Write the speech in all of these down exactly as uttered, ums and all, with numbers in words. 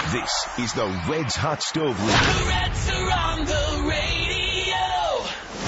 This is the Reds Hot Stove League. The Reds are on the radio.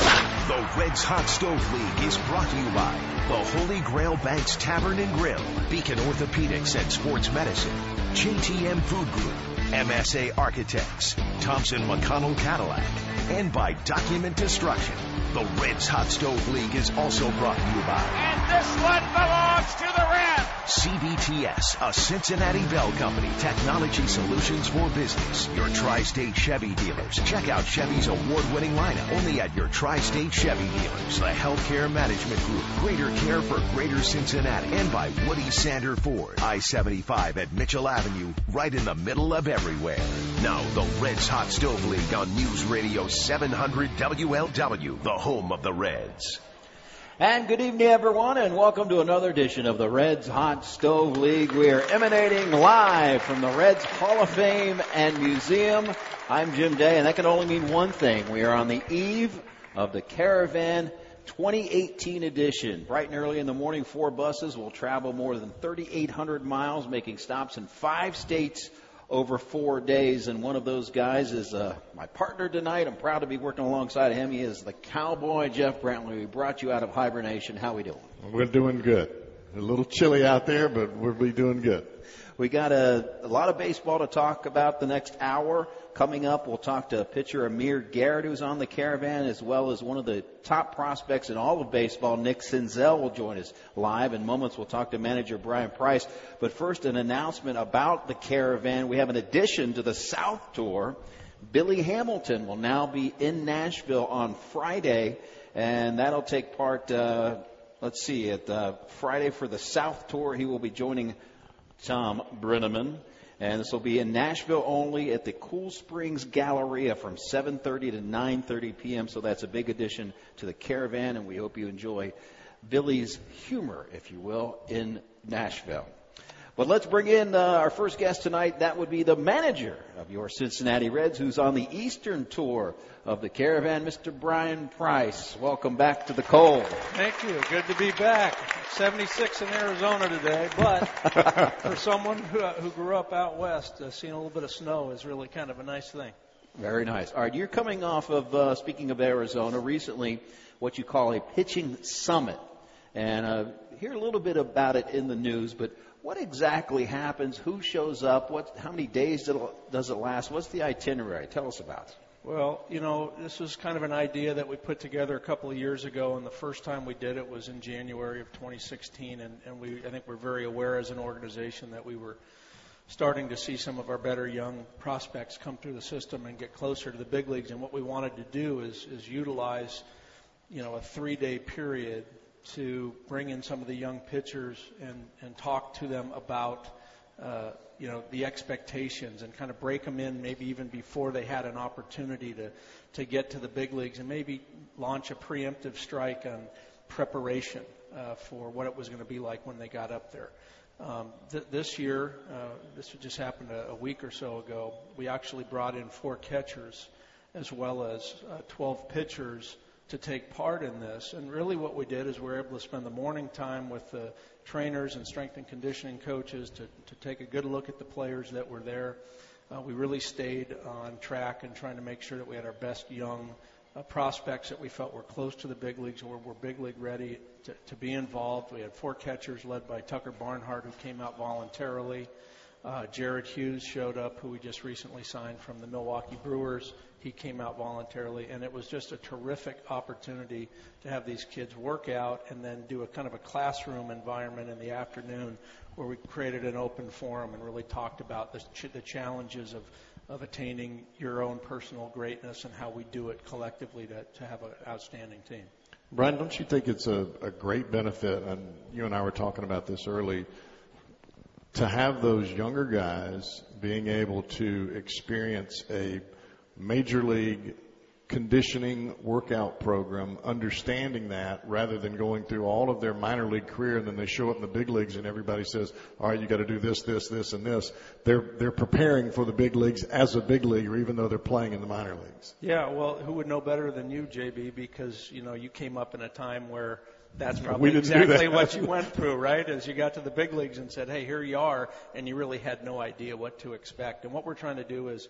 The Reds Hot Stove League is brought to you by the Holy Grail Banks Tavern and Grill, Beacon Orthopedics and Sports Medicine, J T M Food Group, M S A Architects, Thompson McConnell Cadillac, and by Document Destruction. The Reds Hot Stove League is also brought to you by... And this one belongs to the Reds! C B T S, a Cincinnati Bell Company, technology solutions for business. Your Tri-State Chevy dealers. Check out Chevy's award-winning lineup only at your Tri-State Chevy dealers. The Healthcare Management Group, greater care for greater Cincinnati. And by Woody Sander Ford, I seventy-five at Mitchell Avenue, right in the middle of everywhere. Now, the Reds Hot Stove League on News Radio seven hundred W L W, the home of the Reds. And good evening, everyone, and welcome to another edition of the Reds Hot Stove League. We are emanating live from the Reds Hall of Fame and Museum. I'm Jim Day, and that can only mean one thing. We are on the eve of the Caravan twenty eighteen edition. Bright and early in the morning, four buses will travel more than thirty-eight hundred miles, making stops in five states over four days, and one of those guys is uh, my partner tonight. I'm proud to be working alongside of him. He is the Cowboy, Jeff Brantley. We brought you out of hibernation. How we doing? We're doing good. A little chilly out there, but we'll be doing good. We got a, a lot of baseball to talk about the next hour. Coming up, we'll talk to pitcher Amir Garrett, who's on the Caravan, as well as one of the top prospects in all of baseball, Nick Senzel, will join us live. In moments, we'll talk to manager Brian Price. But first, an announcement about the Caravan. We have an addition to the South Tour. Billy Hamilton will now be in Nashville on Friday, and that'll take part, uh, let's see, at uh, Friday for the South Tour. He will be joining Tom Brenneman. And this will be in Nashville only at the Cool Springs Galleria from seven thirty to nine thirty p.m. So that's a big addition to the Caravan, and we hope you enjoy Billy's humor, if you will, in Nashville. But let's bring in uh, our first guest tonight. That would be the manager of your Cincinnati Reds, who's on the Eastern Tour of the Caravan, Mister Brian Price. Welcome back to the cold. Thank you. Good to be back. seventy-six in Arizona today, but for someone who, uh, who grew up out west, uh, seeing a little bit of snow is really kind of a nice thing. Very nice. All right, you're coming off of, uh, speaking of Arizona, recently what you call a pitching summit. And uh, hear a little bit about it in the news, but what exactly happens? Who shows up? What? How many days does it last? What's the itinerary? Tell us about it. Well, you know, this was kind of an idea that we put together a couple of years ago, and the first time we did it was in January of twenty sixteen, and, and we, I think we're very aware as an organization that we were starting to see some of our better young prospects come through the system and get closer to the big leagues, and what we wanted to do is, is utilize, you know, a three-day period to bring in some of the young pitchers and, and talk to them about, uh, you know, the expectations and kind of break them in maybe even before they had an opportunity to, to get to the big leagues, and maybe launch a preemptive strike on preparation uh, for what it was going to be like when they got up there. Um, th- this year, uh, this just happened a, a week or so ago, we actually brought in four catchers as well as uh, twelve pitchers to take part in this. And really what we did is we were able to spend the morning time with the trainers and strength and conditioning coaches to, to take a good look at the players that were there. Uh, we really stayed on track and trying to make sure that we had our best young uh, prospects that we felt were close to the big leagues or were big league ready to, to be involved. We had four catchers led by Tucker Barnhart, who came out voluntarily. Uh, Jared Hughes showed up, who we just recently signed from the Milwaukee Brewers. He came out voluntarily, and it was just a terrific opportunity to have these kids work out and then do a kind of a classroom environment in the afternoon where we created an open forum and really talked about the, ch- the challenges of, of attaining your own personal greatness and how we do it collectively to, to have an outstanding team. Brian, don't you think it's a, a great benefit, and you and I were talking about this early, to have those younger guys being able to experience a major league conditioning workout program, understanding that rather than going through all of their minor league career and then they show up in the big leagues and everybody says, all right, you got to do this, this, this, and this. They're they're preparing for the big leagues as a big leaguer, even though they're playing in the minor leagues. Yeah, well, who would know better than you, J B, because, you know, you came up in a time where that's probably We didn't do exactly that. what you went through, right? As you got to the big leagues and said, hey, here you are, and you really had no idea what to expect. And what we're trying to do is,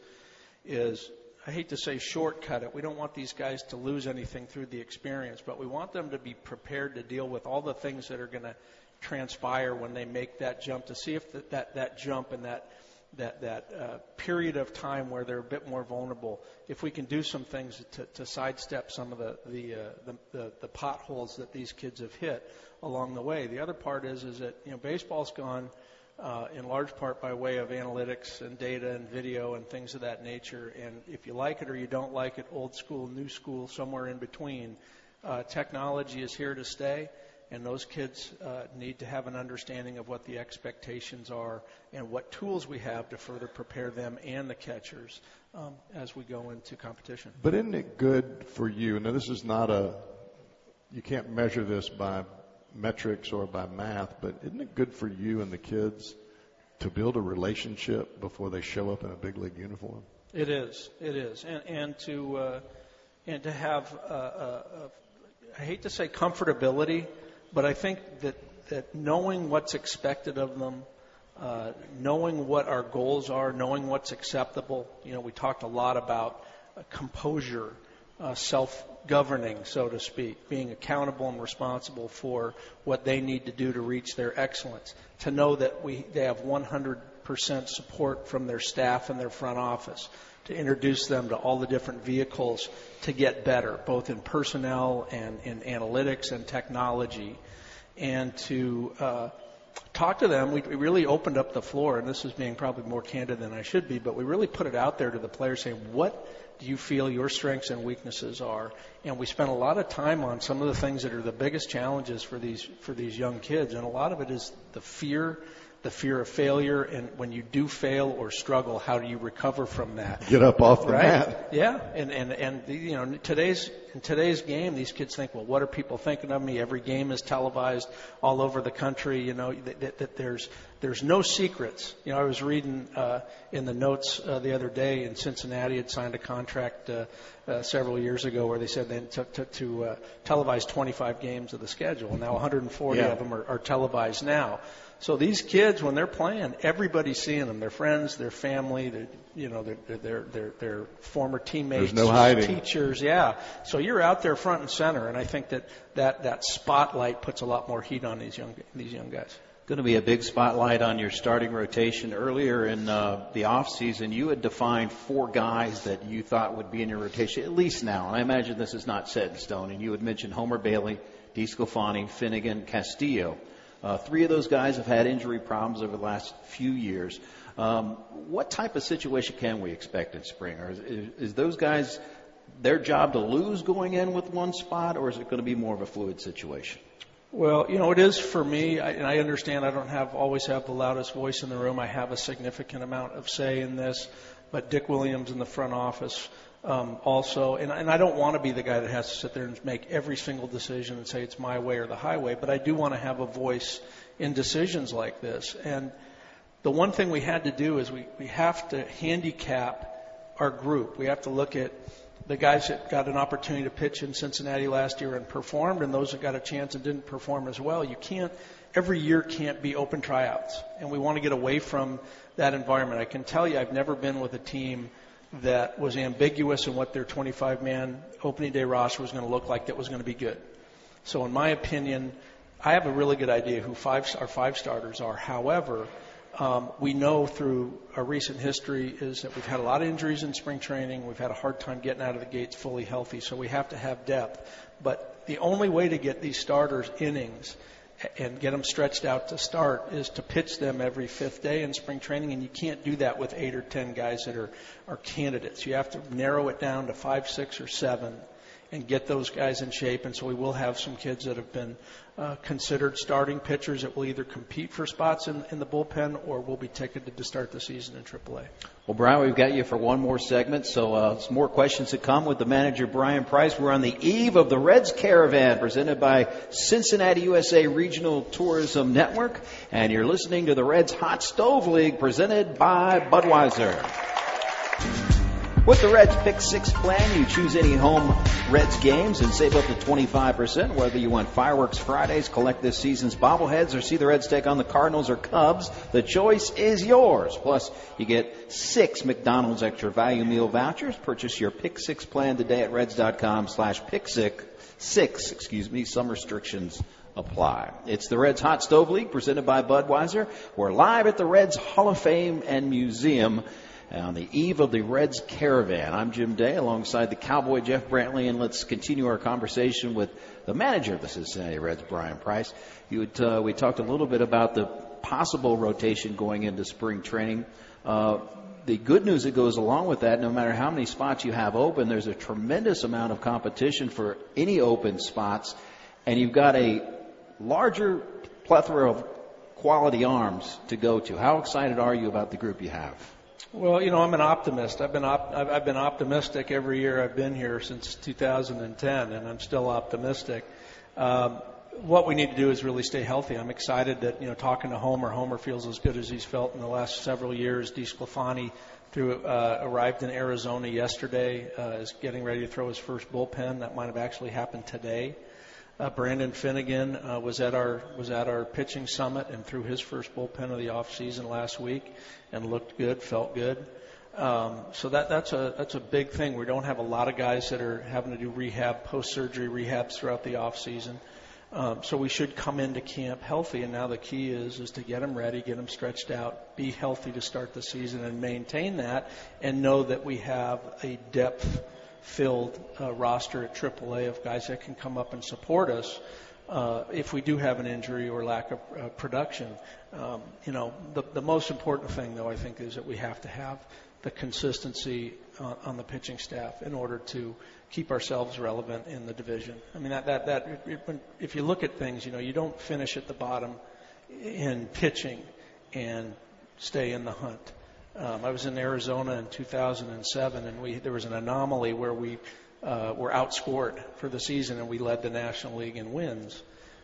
is I hate to say shortcut it. We don't want these guys to lose anything through the experience, but we want them to be prepared to deal with all the things that are going to transpire when they make that jump, to see if that, that, that jump and that that that uh, period of time where they're a bit more vulnerable, if we can do some things to, to sidestep some of the the, uh, the the the potholes that these kids have hit along the way. The other part is is that you know baseball's gone uh, in large part by way of analytics and data and video and things of that nature. And if you like it or you don't like it, old school, new school, somewhere in between, uh, technology is here to stay. And those kids uh, need to have an understanding of what the expectations are and what tools we have to further prepare them and the catchers um, as we go into competition. But isn't it good for you? Now, this is not a, you can't measure this by metrics or by math, but isn't it good for you and the kids to build a relationship before they show up in a big league uniform? It is. It is. And, and to uh, and to have, uh, uh, uh, I hate to say comfortability, but I think that, that knowing what's expected of them, uh, knowing what our goals are, knowing what's acceptable. You know, we talked a lot about uh, composure, uh, self-governing, so to speak, being accountable and responsible for what they need to do to reach their excellence. To know that we they have one hundred percent support from their staff and their front office, to introduce them to all the different vehicles to get better, both in personnel and in analytics and technology, and to uh, talk to them. We, we really opened up the floor, and this is being probably more candid than I should be, but we really put it out there to the players saying, what do you feel your strengths and weaknesses are? And we spent a lot of time on some of the things that are the biggest challenges for these for these young kids, and a lot of it is the fear the fear of failure, and when you do fail or struggle, how do you recover from that? Get up off the right? mat. Yeah, and and and the, you know today's in today's game, these kids think, well, what are people thinking of me? Every game is televised all over the country. You know that, that, that there's there's no secrets. You know, I was reading uh, in the notes uh, the other day in Cincinnati had signed a contract uh, uh, several years ago where they said they took to, to uh, televise twenty-five games of the schedule, and now one hundred forty yeah. of them are, are televised now. So these kids, when they're playing, everybody's seeing them. Their friends, their family, their, you know, their, their, their, their former teammates, There's no hiding. teachers. Yeah. So you're out there front and center, and I think that, that, that spotlight puts a lot more heat on these young these young guys. Going to be a big spotlight on your starting rotation. Earlier in uh, the off season, you had defined four guys that you thought would be in your rotation, at least now. And I imagine this is not set in stone. And you had mentioned Homer Bailey, DeSclafani, Finnegan, Castillo. Uh, three of those guys have had injury problems over the last few years. Um, what type of situation can we expect in spring? Or is, is, is those guys, their job to lose going in with one spot, or is it going to be more of a fluid situation? Well, you know, it is for me, I, and I understand I don't have always have the loudest voice in the room. I have a significant amount of say in this, but Dick Williams in the front office um, also, and, and I don't want to be the guy that has to sit there and make every single decision and say it's my way or the highway, but I do want to have a voice in decisions like this. And the one thing we had to do is we, we have to handicap our group. We have to look at the guys that got an opportunity to pitch in Cincinnati last year and performed, and those that got a chance and didn't perform as well. You can't, every year can't be open tryouts, and we want to get away from that environment. I can tell you I've never been with a team that was ambiguous in what their twenty-five man opening day roster was going to look like that was going to be good. So in my opinion, I have a really good idea who five, our five starters are. However, Um, we know through our recent history is that we've had a lot of injuries in spring training. We've had a hard time getting out of the gates fully healthy, so we have to have depth. But the only way to get these starters innings and get them stretched out to start is to pitch them every fifth day in spring training, and you can't do that with eight or ten guys that are, are candidates. You have to narrow it down to five, six, or seven and get those guys in shape. And so we will have some kids that have been uh, considered starting pitchers that will either compete for spots in, in the bullpen or will be ticketed to start the season in triple A. Well, Brian, we've got you for one more segment, so uh, some more questions to come with the manager, Brian Price. We're on the eve of the Reds Caravan, presented by Cincinnati U S A Regional Tourism Network, and you're listening to the Reds Hot Stove League, presented by Budweiser. With the Reds Pick Six plan, you choose any home Reds games and save up to twenty-five percent. Whether you want Fireworks Fridays, collect this season's bobbleheads, or see the Reds take on the Cardinals or Cubs, the choice is yours. Plus, you get six McDonald's extra value meal vouchers. Purchase your Pick Six plan today at reds.com slash pick six. Six, excuse me, some restrictions apply. It's the Reds Hot Stove League presented by Budweiser. We're live at the Reds Hall of Fame and Museum on the eve of the Reds Caravan. I'm Jim Day alongside the Cowboy Jeff Brantley, and let's continue our conversation with the manager of the Cincinnati Reds, Brian Price. You had, uh, we talked a little bit about the possible rotation going into spring training. Uh, the good news that goes along with that, no matter how many spots you have open, there's a tremendous amount of competition for any open spots, and you've got a larger plethora of quality arms to go to. How excited are you about the group you have? Well, you know, I'm an optimist. I've been op- I've, I've been optimistic every year I've been here since two thousand ten, and I'm still optimistic. Um, what we need to do is really stay healthy. I'm excited that, you know, talking to Homer, Homer feels as good as he's felt in the last several years. DeSclafani threw, uh, arrived in Arizona yesterday, uh, is getting ready to throw his first bullpen. That might have actually happened today. Uh, Brandon Finnegan uh, was at our was at our pitching summit and threw his first bullpen of the off season last week and looked good, felt good. Um, so that that's a that's a big thing. We don't have a lot of guys that are having to do rehab, post surgery rehabs throughout the off season. Um, so we should come into camp healthy. And now the key is is to get them ready, get them stretched out, be healthy to start the season, and maintain that, and know that we have a depth filled uh, roster at triple A of guys that can come up and support us uh, if we do have an injury or lack of uh, production. Um, you know, the, the most important thing, though, I think, is that we have to have the consistency on, on the pitching staff in order to keep ourselves relevant in the division. I mean, that that that it, it, if you look at things, you know, you don't finish at the bottom in pitching and stay in the hunt. Um, I was in Arizona in two thousand seven, and we there was an anomaly where we uh, were outscored for the season, and we led the National League in wins.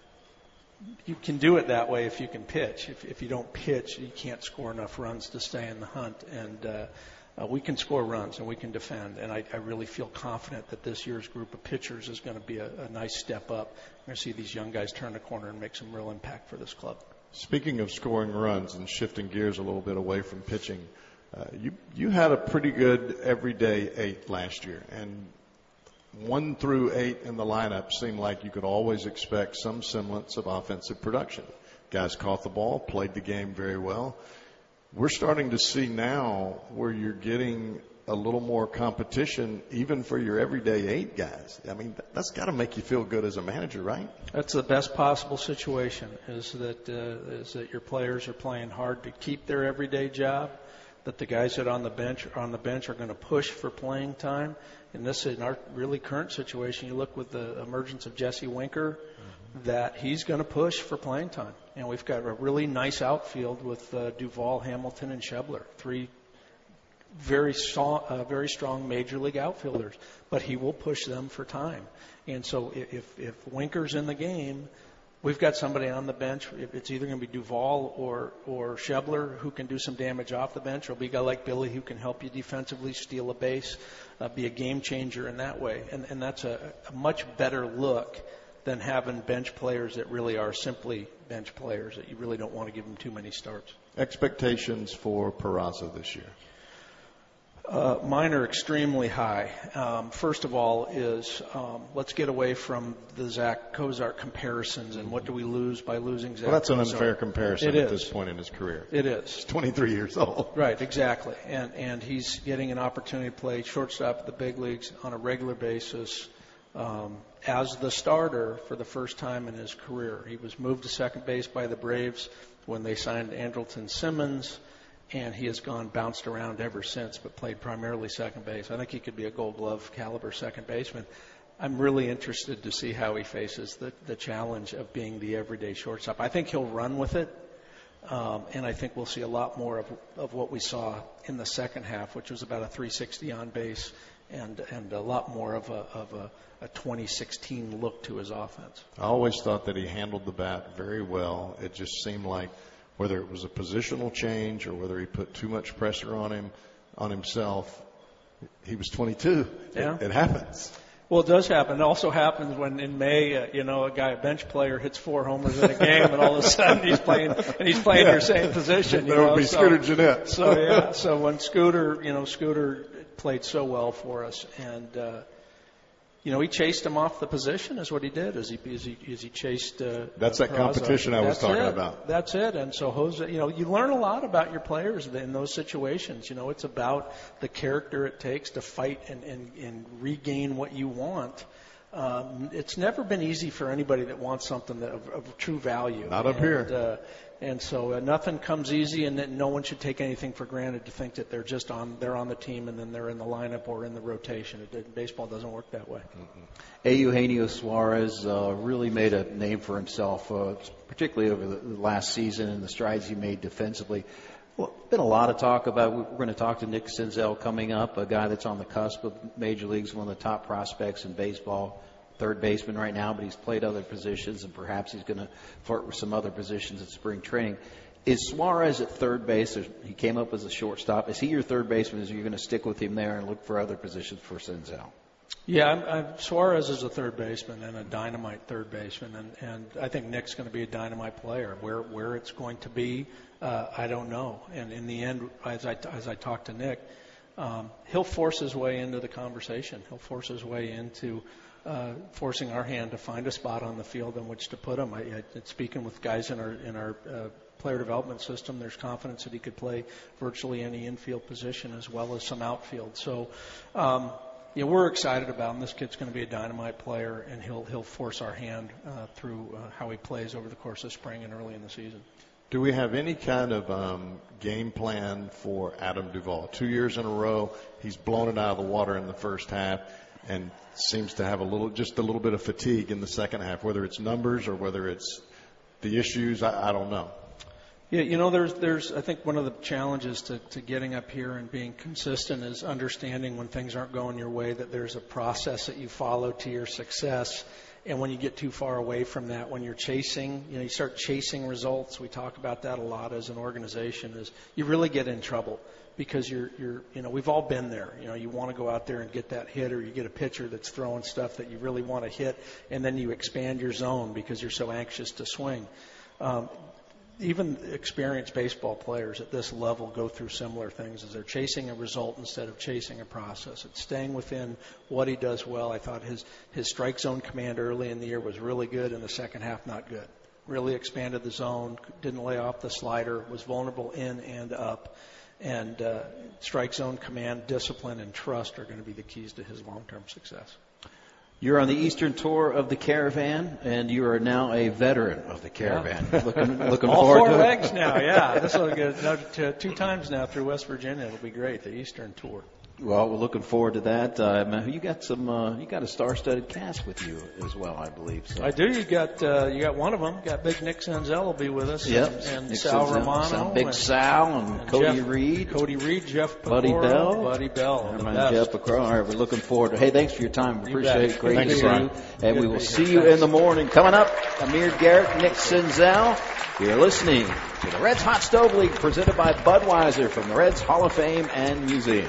You can do it that way if you can pitch. If, if you don't pitch, you can't score enough runs to stay in the hunt. And uh, uh, we can score runs and we can defend. And I, I really feel confident that this year's group of pitchers is going to be a, a nice step up. We're going to see these young guys turn the corner and make some real impact for this club. Speaking of scoring runs and shifting gears a little bit away from pitching, uh, you you had a pretty good everyday eight last year, and one through eight in the lineup seemed like you could always expect some semblance of offensive production. Guys caught the ball, played the game very well. We're starting to see now where you're getting a little more competition even for your everyday eight guys. I mean, that's got to make you feel good as a manager, right? That's the best possible situation, is that uh, is that your players are playing hard to keep their everyday job, that the guys that are on the bench are on the bench are going to push for playing time. In this, in our really current situation, you look with the emergence of Jesse Winker, mm-hmm. that he's going to push for playing time. And we've got a really nice outfield with uh, Duvall, Hamilton, and Schebler, three very strong, uh, very strong major league outfielders, but he will push them for time. And so if, if Winker's in the game, we've got somebody on the bench. It's either going to be Duvall or, or Schebler who can do some damage off the bench, or it'll be a guy like Billy who can help you defensively, steal a base, uh, be a game changer in that way. And, and that's a, a much better look than having bench players that really are simply bench players, that you really don't want to give them too many starts. Expectations for Peraza this year? Uh, mine are extremely high. Um, first of all is um, let's get away from the Zach Cozart comparisons and what do we lose by losing Zach Well, that's an Cozart. unfair comparison it at is. this point in his career. It is. He's twenty-three years old. Right, exactly. And, and he's getting an opportunity to play shortstop at the big leagues on a regular basis um, as the starter for the first time in his career. He was moved to second base by the Braves when they signed Andrelton Simmons, and he has gone bounced around ever since, but played primarily second base. I think he could be a Gold Glove caliber second baseman. I'm really interested to see how he faces the, the challenge of being the everyday shortstop. I think he'll run with it, um, and I think we'll see a lot more of, of what we saw in the second half, which was about a three sixty on base and and a lot more of a of a, a twenty sixteen look to his offense. I always thought that he handled the bat very well. It just seemed like whether it was a positional change or whether he put too much pressure on him, on himself, He was twenty-two. Yeah. It, it happens. Well, it does happen. It also happens when in May, uh, you know, a guy, a bench player, hits four homers in a game, and all of a sudden he's playing, and he's playing Yeah. your same position. You That would know? be so, Scooter Jeanette. So yeah, so when Scooter, you know, Scooter played so well for us, and uh, you know, he chased him off the position, is what he did. As he as he, as he chased. Uh, That's that Peraza. competition I was That's talking it. about. That's it. And so Jose, you know, you learn a lot about your players in those situations. You know, it's about the character it takes to fight and and, and regain what you want. Um, it's never been easy for anybody that wants something that, of, of true value. Not up and, here. Uh, and so uh, nothing comes easy, and that no one should take anything for granted to think that they're just on they're on the team and then they're in the lineup or in the rotation. It, it, baseball doesn't work that way. Mm-hmm. Eugenio Suarez uh, really made a name for himself, uh, particularly over the, the last season and the strides he made defensively. Well, been a lot of talk about, we're going to talk to Nick Senzel coming up, a guy that's on the cusp of major leagues, one of the top prospects in baseball, third baseman right now, but he's played other positions, and perhaps he's going to flirt with some other positions at spring training. Is Suarez at third base? He came up as a shortstop. Is he your third baseman? Is you going to stick with him there and look for other positions for Senzel? Yeah, I'm, I'm, Suarez is a third baseman and a dynamite third baseman, and, and I think Nick's going to be a dynamite player. Where where it's going to be, uh, I don't know. And in the end, as I as I talk to Nick, um, he'll force his way into the conversation. He'll force his way into uh, forcing our hand to find a spot on the field in which to put him. I, I, speaking with guys in our in our uh, player development system, there's confidence that he could play virtually any infield position as well as some outfield. So. Um, Yeah, we're excited about him. This kid's going to be a dynamite player, and he'll he'll force our hand uh, through uh, how he plays over the course of spring and early in the season. Do we have any kind of um, game plan for Adam Duvall? Two years in a row, he's blown it out of the water in the first half, and seems to have a little, just a little bit of fatigue in the second half. Whether it's numbers or whether it's the issues, I, I don't know. Yeah, you know, there's, there's, I think one of the challenges to, to getting up here and being consistent is understanding when things aren't going your way that there's a process that you follow to your success. And when you get too far away from that, when you're chasing, you know, you start chasing results. We talk about that a lot as an organization. Is you really get in trouble because you're, you're, you know, we've all been there. You know, you want to go out there and get that hit, or you get a pitcher that's throwing stuff that you really want to hit, and then you expand your zone because you're so anxious to swing. Um, Even experienced baseball players at this level go through similar things as they're chasing a result instead of chasing a process. It's staying within what he does well. I thought his, his strike zone command early in the year was really good. In the second half, not good. Really expanded the zone, didn't lay off the slider, was vulnerable in and up. And uh, strike zone command, discipline, and trust are going to be the keys to his long-term success. You're on the Eastern Tour of the Caravan, and you are now a veteran of the Caravan. Yeah. Looking, looking All forward four to it. legs now, yeah. This will get no, two times now through West Virginia. It'll be great, the Eastern Tour. Well, we're looking forward to that. Uh, you got some, uh, you got a star-studded cast with you as well, I believe. So. I do. You got, uh, you got one of them. Got Big Nick Senzel will be with us. Yep. And, and Nick Sal Senzel, Romano. Sal, Big and, Sal and, and Cody Jeff, Reed. Cody Reed, Jeff Pecora, Buddy Bell. Buddy Bell. And The Jeff best. Pecora. All right, we're looking forward to. Hey, thanks for your time. We You appreciate bet. it. Great Thank to you, see Brian. you. And Good we to will be see here. you Thanks. in the morning. Coming up, Amir Garrett, Nick Senzel. You're listening to the Reds Hot Stove League presented by Budweiser from the Reds Hall of Fame and Museum.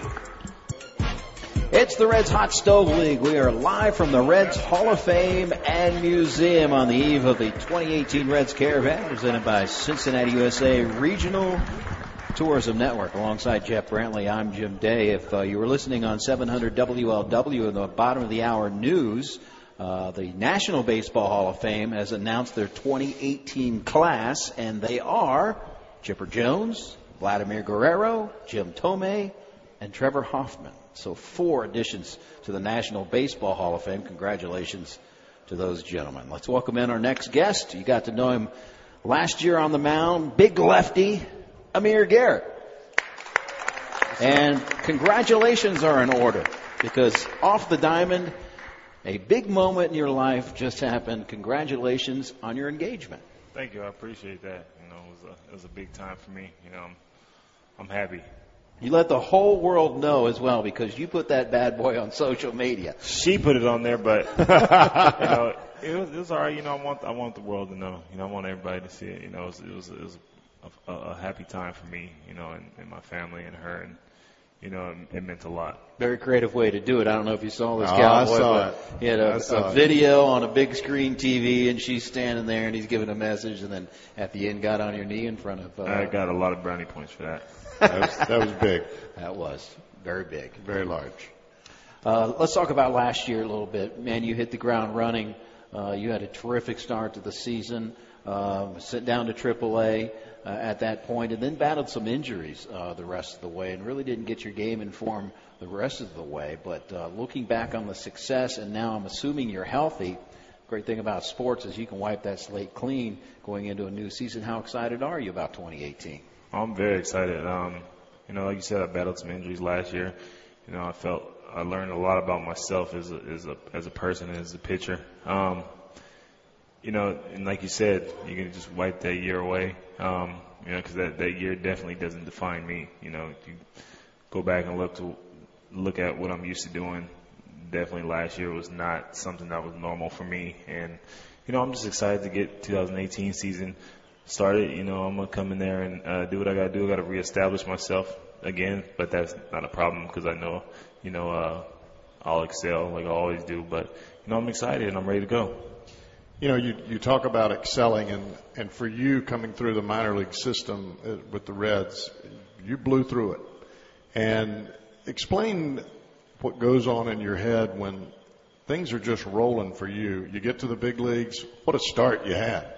It's the Reds Hot Stove League. We are live from the Reds Hall of Fame and Museum on the eve of the twenty eighteen Reds Caravan presented by Cincinnati U S A Regional Tourism Network. Alongside Jeff Brantley, I'm Jim Day. If uh, you were listening on seven hundred W L W in the bottom of the hour news, uh, the National Baseball Hall of Fame has announced their twenty eighteen class, and they are Chipper Jones, Vladimir Guerrero, Jim Thome, and Trevor Hoffman. So four additions to the National Baseball Hall of Fame. Congratulations to those gentlemen. Let's welcome in our next guest. You got to know him last year on the mound, big lefty, Amir Garrett. And congratulations are in order because off the diamond, a big moment in your life just happened. Congratulations on your engagement. Thank you. I appreciate that. You know, it was a, it was a big time for me. You know, I'm, I'm happy. You let the whole world know as well because you put that bad boy on social media. She put it on there, but you know, it was, it was all right. You know, I want I want the world to know. You know, I want everybody to see it. You know, it was it was, it was a, a, a happy time for me. You know, and, and my family and her, and you know, it, it meant a lot. Very creative way to do it. I don't know if you saw this Oh, cowboy. I saw but it. He had a, a video on a big screen T V, and she's standing there, and he's giving a message, and then at the end got on your knee in front of. Uh, I got a lot of brownie points for that. That was, that was big. That was very big. Very large. Uh, let's talk about last year a little bit. Man, you hit the ground running. Uh, you had a terrific start to the season. Uh, sent down to triple A uh, at that point, and then battled some injuries uh, the rest of the way, and really didn't get your game in form the rest of the way. But uh, looking back on the success, and now I'm assuming you're healthy. Great thing about sports is you can wipe that slate clean going into a new season. How excited are you about twenty eighteen? I'm very excited. Um, you know, like you said, I battled some injuries last year. You know, I felt I learned a lot about myself as a as a as a person and as a pitcher. Um, you know, and like you said, you can just wipe that year away. Um, you know, because that that year definitely doesn't define me. You know, if you go back and look to look at what I'm used to doing, definitely last year was not something that was normal for me. And you know, I'm just excited to get twenty eighteen season started. You know, I'm gonna come in there and uh, do what I gotta do. I gotta reestablish myself again, but that's not a problem because I know, you know, uh, I'll excel like I always do. But you know, I'm excited and I'm ready to go. You know, you, you talk about excelling, and, and for you coming through the minor league system uh, with the Reds, you blew through it. And explain what goes on in your head when things are just rolling for you. You get to the big leagues, what a start you had.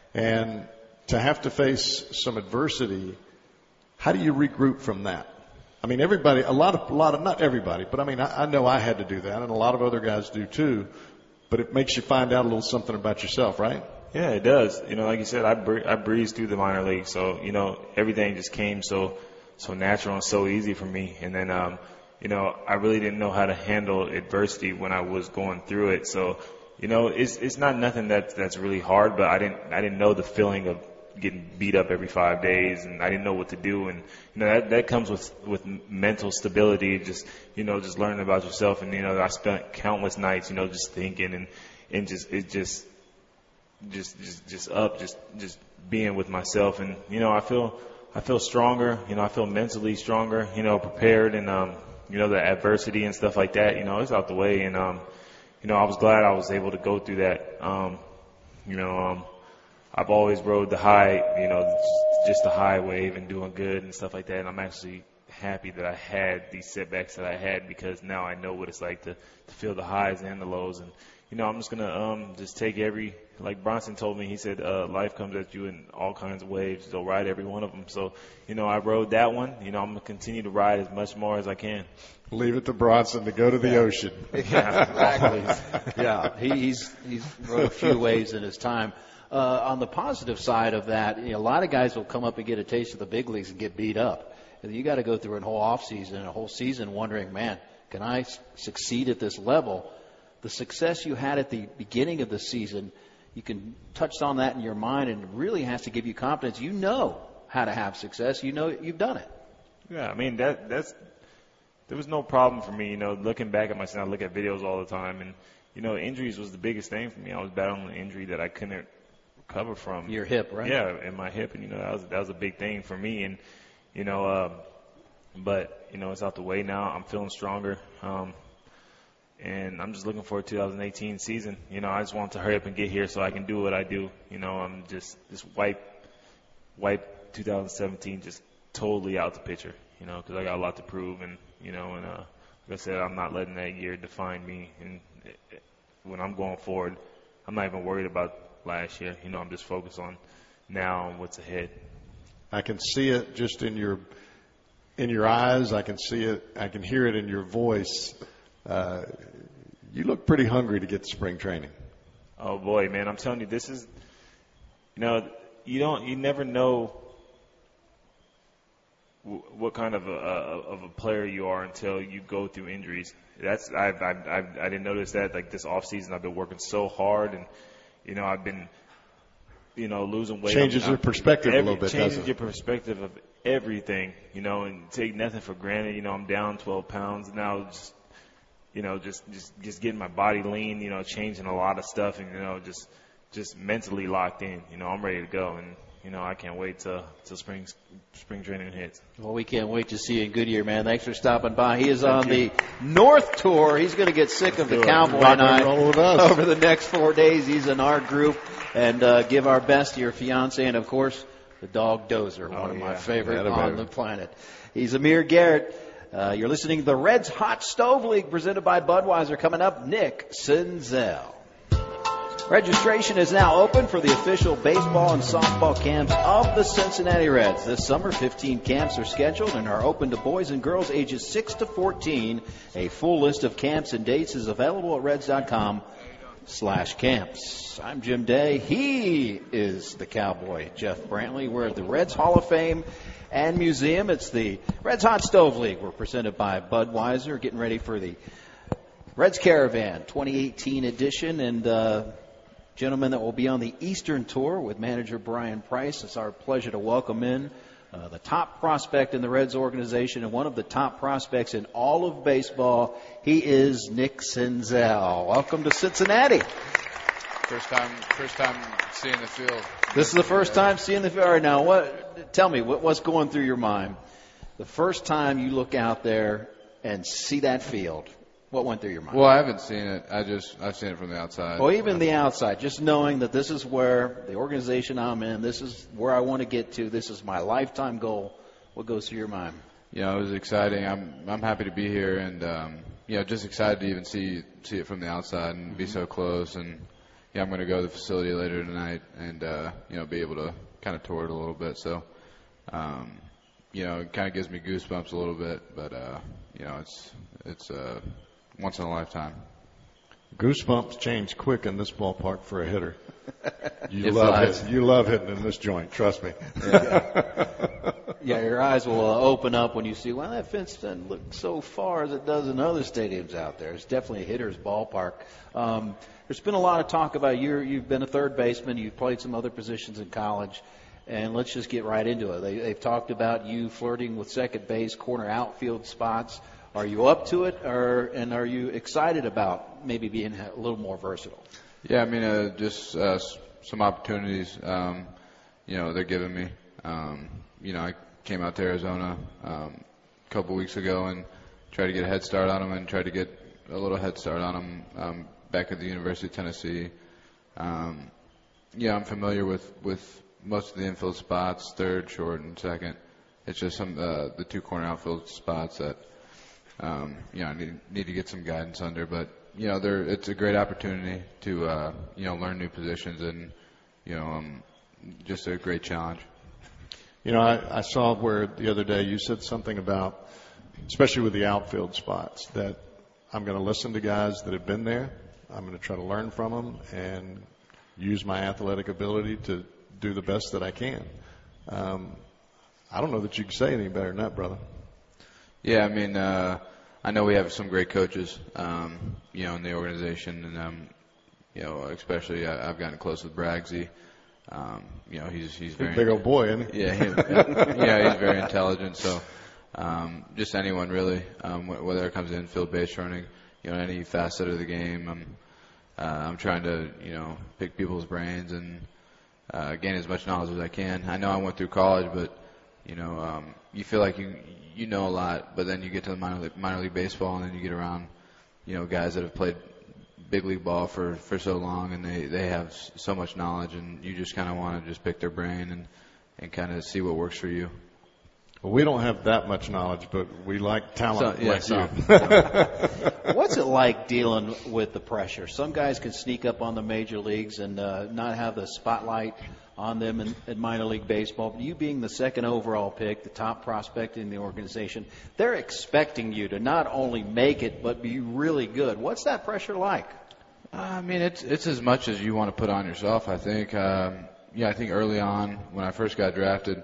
And to have to face some adversity, how do you regroup from that? I mean, everybody, a lot of, a lot of, not everybody, but I mean, I, I know I had to do that, and a lot of other guys do too. But it makes you find out a little something about yourself, right? Yeah, it does. You know, like you said, I bre- I breezed through the minor league, so you know everything just came so so natural and so easy for me. And then, um, you know, I really didn't know how to handle adversity when I was going through it. So, you know, it's it's not nothing that that's really hard, but I didn't I didn't know the feeling of getting beat up every five days, and I didn't know what to do. And you know that that comes with with mental stability, just you know just learning about yourself. And you know I spent countless nights, you know, just thinking and and just it just just just just up, just just being with myself. And you know I feel I feel stronger. You know I feel mentally stronger. You know prepared, and um you know the adversity and stuff like that. You know it's out the way, and um you know I was glad I was able to go through that. Um you know um. I've always rode the high, you know, just the high wave and doing good and stuff like that. And I'm actually happy that I had these setbacks that I had, because now I know what it's like to, to feel the highs and the lows. And, you know, I'm just going to um, just take every, like Bronson told me, he said, uh, life comes at you in all kinds of waves. So ride every one of them. So, you know, I rode that one. You know, I'm going to continue to ride as much more as I can. Leave it to Bronson to go to the yeah. ocean. Yeah, exactly. yeah, he, he's he's rode a few waves in his time. Uh, on the positive side of that, you know, a lot of guys will come up and get a taste of the big leagues and get beat up. And you got to go through a whole off season and a whole season wondering, man, can I s- succeed at this level? The success you had at the beginning of the season, you can touch on that in your mind, and it really has to give you confidence. You know how to have success. You know you've done it. Yeah, I mean that that's there was no problem for me. You know, looking back at myself, I look at videos all the time, and you know, injuries was the biggest thing for me. I was battling an injury that I couldn't recover from. Your hip, right? Yeah, in my hip, and you know that was that was a big thing for me. And you know, um, but you know it's out the way now. I'm feeling stronger, um, and I'm just looking forward to twenty eighteen season. You know, I just want to hurry up and get here so I can do what I do. You know, I'm just just wipe wipe twenty seventeen just totally out the picture. You know, because I got a lot to prove, and you know, and uh, like I said, I'm not letting that year define me. And it, it, when I'm going forward, I'm not even worried about last year. You know, I'm just focused on now and what's ahead. I can see it just in your in your eyes. I can see it. I can hear it in your voice. Uh, you look pretty hungry to get to spring training. Oh boy, man! I'm telling you, this is, you know, you don't, you never know w- what kind of a, of a player you are until you go through injuries. That's I've, I've, I've I didn't notice that. Like this off season, I've been working so hard, and you know, I've been, you know, losing weight. Changes I'm, your perspective every, a little bit, changes doesn't it? your perspective of everything, you know, and take nothing for granted. You know, I'm down twelve pounds now, just, you know, just, just, just getting my body lean, you know, changing a lot of stuff, and, you know, just, just mentally locked in. You know, I'm ready to go. And, you know, I can't wait till till spring spring training hits. Well, we can't wait to see you in Goodyear, man. Thanks for stopping by. He is on the North Tour. He's going to get sick of the Cowboy Rock and night roll with us. over the next four days. He's in our group, and uh, give our best to your fiance and, of course, the dog Dozer, one Oh, of yeah. my favorite That on about the planet. He's Amir Garrett. Uh, you're listening to the Reds Hot Stove League presented by Budweiser. Coming up, Nick Senzel. Registration is now open for the official baseball and softball camps of the Cincinnati Reds. This summer, fifteen camps are scheduled and are open to boys and girls ages six to fourteen. A full list of camps and dates is available at reds.com slash camps. I'm Jim Day. He is the Cowboy, Jeff Brantley. We're at the Reds Hall of Fame and Museum. It's the Reds Hot Stove League. We're presented by Budweiser, getting ready for the Reds Caravan twenty eighteen edition, and uh, gentlemen that will be on the Eastern Tour with manager Brian Price. It's our pleasure to welcome in uh, the top prospect in the Reds organization and one of the top prospects in all of baseball. He is Nick Senzel. Welcome to Cincinnati. First time, first time seeing the field. This is the first time seeing the field. All right, now, what? Tell me what, what's going through your mind. The first time you look out there and see that field, what went through your mind? Well, I haven't seen it. I just I've seen it from the outside. Well, even the outside, just knowing that this is where the organization I'm in, this is where I want to get to, this is my lifetime goal. What goes through your mind? You know, it was exciting. I'm I'm happy to be here, and um, you know, just excited to even see see it from the outside and be so close. And yeah, I'm going to go to the facility later tonight and uh, you know, be able to kind of tour it a little bit. So, um, you know, it kind of gives me goosebumps a little bit, but uh, you know, it's it's uh, once in a lifetime. Goosebumps change quick in this ballpark for a hitter. You It love flies. it. You love hitting in this joint. Trust me. Yeah, your eyes will uh, open up when you see, well, that fence doesn't look so far as it does in other stadiums out there. It's definitely a hitter's ballpark. Um, there's been a lot of talk about you. You've been a third baseman. You've played some other positions in college. And let's just get right into it. They, they've talked about you flirting with second base, corner outfield spots. Are you up to it, or and are you excited about maybe being a little more versatile? Yeah, I mean, uh, just uh, s- some opportunities, um, you know, they're giving me. Um, you know, I came out to Arizona um, a couple weeks ago and tried to get a head start on them and tried to get a little head start on them um, back at the University of Tennessee. Um, yeah, I'm familiar with, with most of the infield spots, third, short, and second. It's just some uh, the two corner outfield spots that, um, you know, I need, need to get some guidance under, but you know, there it's a great opportunity to uh, you know, learn new positions and you know, um, just a great challenge. You know, I, I saw where the other day you said something about, especially with the outfield spots, that I'm going to listen to guys that have been there. I'm going to try to learn from them and use my athletic ability to do the best that I can. Um, I don't know that you can say any better than that, brother. Yeah, I mean, uh, I know we have some great coaches, um, you know, in the organization, and um, you know, especially I, I've gotten close with Braggsy. Um, you know, he's he's very Big old boy, isn't he? yeah, he, yeah, he's very intelligent. So, um, just anyone really, um, wh- whether it comes to infield, base running, you know, any facet of the game, I'm uh, I'm trying to you know pick people's brains and uh, gain as much knowledge as I can. I know I went through college, but you know, um, you feel like you you know a lot, but then you get to the minor league, minor league baseball, and then you get around, you know, guys that have played big league ball for, for so long, and they, they have so much knowledge, and you just kind of want to just pick their brain and, and kind of see what works for you. Well, we don't have that much knowledge, but we like talent So, yeah, like some. you. What's it like dealing with the pressure? Some guys can sneak up on the major leagues and uh, not have the spotlight on them in, in minor league baseball. But you being the second overall pick, the top prospect in the organization, they're expecting you to not only make it but be really good. What's that pressure like? I mean, it's it's as much as you want to put on yourself, I think. Um, yeah, I think early on when I first got drafted,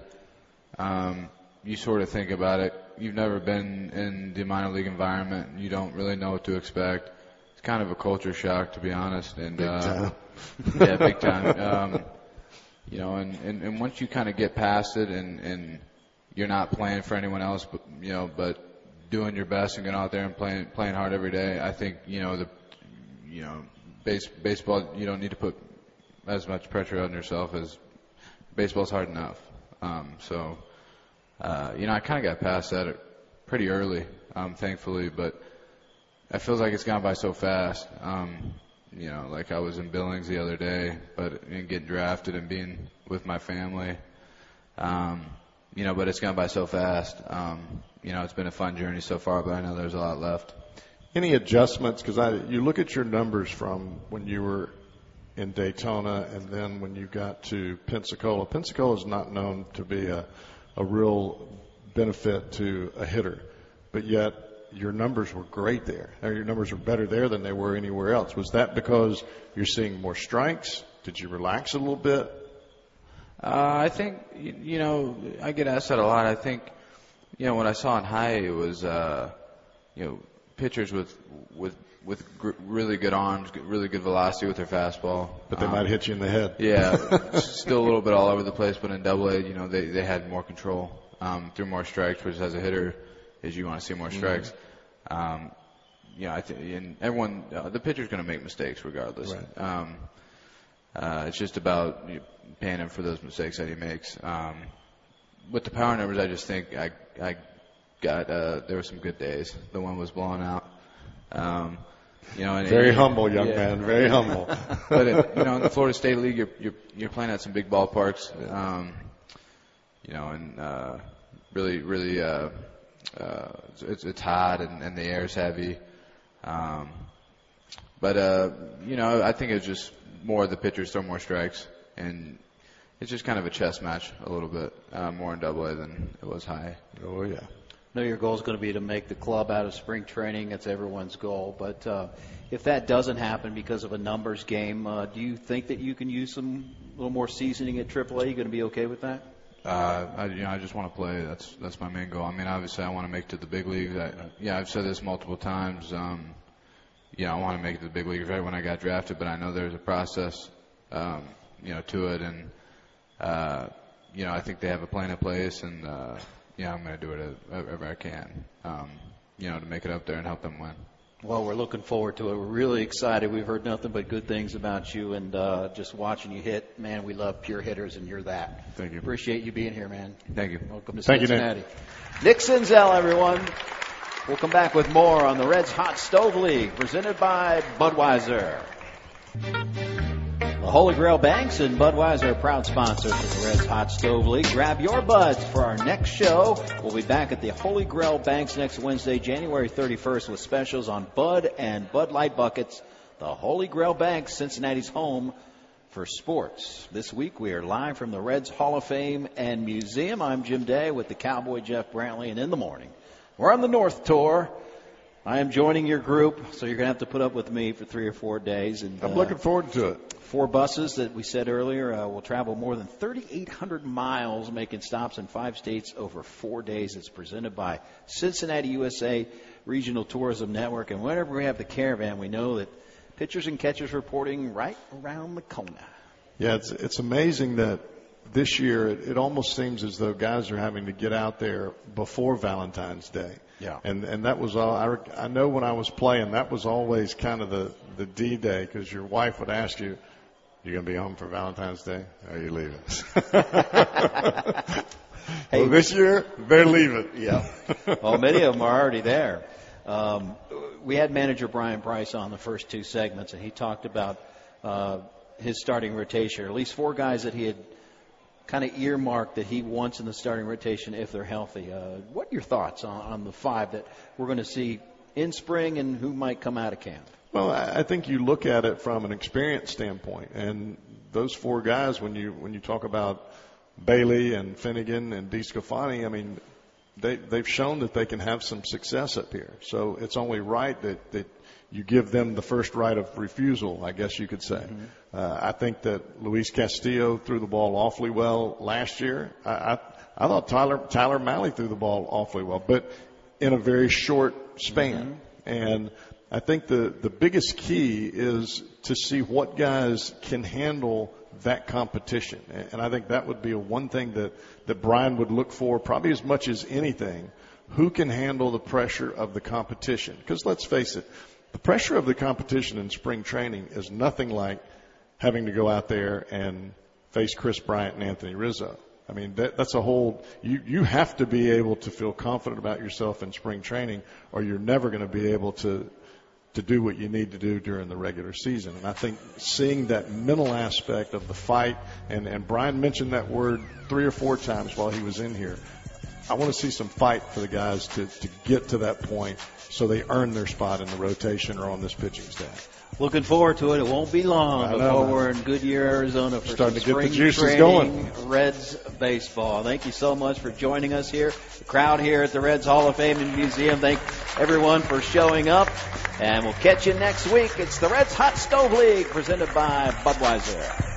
um, you sort of think about it. You've never been in the minor league environment, and you don't really know what to expect. It's kind of a culture shock, to be honest. And Big uh, time. yeah, big time. Um, you know, and, and, and once you kind of get past it, and, and you're not playing for anyone else, but you know, but doing your best and going out there and playing playing hard every day, I think you know the you know. Base, baseball, you don't need to put as much pressure on yourself as baseball's hard enough. Um, so, uh, you know, I kind of got past that pretty early, um, thankfully, but it feels like it's gone by so fast. Um, you know, like I was in Billings the other day, but and getting drafted and being with my family, um, you know, but it's gone by so fast. Um, you know, it's been a fun journey so far, but I know there's a lot left. Any adjustments? Because I, you look at your numbers from when you were in Daytona and then when you got to Pensacola. Pensacola is not known to be a, a real benefit to a hitter, but yet your numbers were great there. Or your numbers were better there than they were anywhere else. Was that because you're seeing more strikes? Did you relax a little bit? Uh, I think, you, you know, I get asked that a lot. I think, you know, what I saw in high, it was, uh, you know, pitchers with with with gr- really good arms, really good velocity with their fastball. But they um, might hit you in the head. Yeah, still a little bit all over the place, but in Double A, you know, they they had more control, um, threw more strikes, which as a hitter is you want to see more strikes. Mm-hmm. Um, you know, I think, and everyone, uh, the pitcher's going to make mistakes regardless. Right. Um, uh, it's just about you know, paying him for those mistakes that he makes. Um, with the power numbers, I just think I I. Got uh, there were some good days. The one was blowing out. Um, you know, and very it, humble young yeah. man. Very humble. But it, you know, in the Florida State League, you're you're, you're playing at some big ballparks. Um, you know, and uh, really, really, uh, uh, it's it's hot and, and the air's heavy. Um, but uh, you know, I think it's just more of the pitchers throw more strikes, and it's just kind of a chess match a little bit uh, more in Double A than it was high. Oh yeah. I know your goal is going to be to make the club out of spring training. That's everyone's goal. But uh, if that doesn't happen because of a numbers game, uh, do you think that you can use some little more seasoning at triple A? You going to be okay with that? Uh, I, you know, I just want to play. That's that's my main goal. I mean, obviously, I want to make it to the big leagues. I, yeah, I've said this multiple times. Um, yeah, I want to make it to the big leagues right when I got drafted, but I know there's a process, um, you know, to it, and uh, you know, I think they have a plan in place, and uh, yeah, I'm going to do it wherever I can, um, you know, to make it up there and help them win. Well, we're looking forward to it. We're really excited. We've heard nothing but good things about you, and uh, just watching you hit, man, we love pure hitters, and you're that. Thank you. Appreciate you being here, man. Thank you. Welcome to Thank Cincinnati. you, Nick. Nick Senzel, everyone. We'll come back with more on the Reds Hot Stove League, presented by Budweiser. The Holy Grail Banks and Budweiser are proud sponsors of the Reds Hot Stove League. Grab your buds for our next show. We'll be back at the Holy Grail Banks next Wednesday, January thirty-first, with specials on Bud and Bud Light buckets. The Holy Grail Banks, Cincinnati's home for sports. This week we are live from the Reds Hall of Fame and Museum. I'm Jim Day with the Cowboy Jeff Brantley, and in the morning we're on the North Tour. I am joining your group, so you're going to have to put up with me for three or four days. And I'm uh, looking forward to it. Four buses that we said earlier uh, will travel more than thirty-eight hundred miles, making stops in five states over four days. It's presented by Cincinnati U S A Regional Tourism Network. And whenever we have the caravan, we know that pitchers and catchers reporting right around the corner. Yeah, it's it's amazing that this year it, it almost seems as though guys are having to get out there before Valentine's Day. Yeah. And and that was all. I, I know when I was playing, that was always kind of the, the D-Day, because your wife would ask you, you going to be home for Valentine's Day? Or are you leaving? Hey, well, this year, they're leaving. Yeah. Well, many of them are already there. Um, we had manager Brian Price on the first two segments, and he talked about uh, his starting rotation, or at least four guys that he had kind of earmarked that he wants in the starting rotation if they're healthy. Uh, what are your thoughts on, on the five that we're going to see in spring and who might come out of camp? Well, I think you look at it from an experience standpoint, and those four guys, when you when you talk about Bailey and Finnegan and DeScafani, I mean, they they've shown that they can have some success up here. So it's only right that that you give them the first right of refusal, I guess you could say. Mm-hmm. Uh, I think that Luis Castillo threw the ball awfully well last year. I I, I thought Tyler Tyler Mahle threw the ball awfully well, but in a very short span. Mm-hmm. And I think the, the biggest key is to see what guys can handle that competition. And I think that would be a one thing that, that Brian would look for probably as much as anything. Who can handle the pressure of the competition? Because let's face it, the pressure of the competition in spring training is nothing like having to go out there and face Chris Bryant and Anthony Rizzo. I mean, that, that's a whole you, – you have to be able to feel confident about yourself in spring training, or you're never going to be able to to do what you need to do during the regular season. And I think seeing that mental aspect of the fight, and, and Brian mentioned that word three or four times while he was in here, I want to see some fight for the guys to, to get to that point so they earn their spot in the rotation or on this pitching staff. Looking forward to it. It won't be long I know, before man. we're in Goodyear, Arizona for Starting some to get the spring juices training going. Reds baseball. Thank you so much for joining us here. The crowd here at the Reds Hall of Fame and Museum. Thank everyone for showing up. And we'll catch you next week. It's the Reds Hot Stove League presented by Budweiser.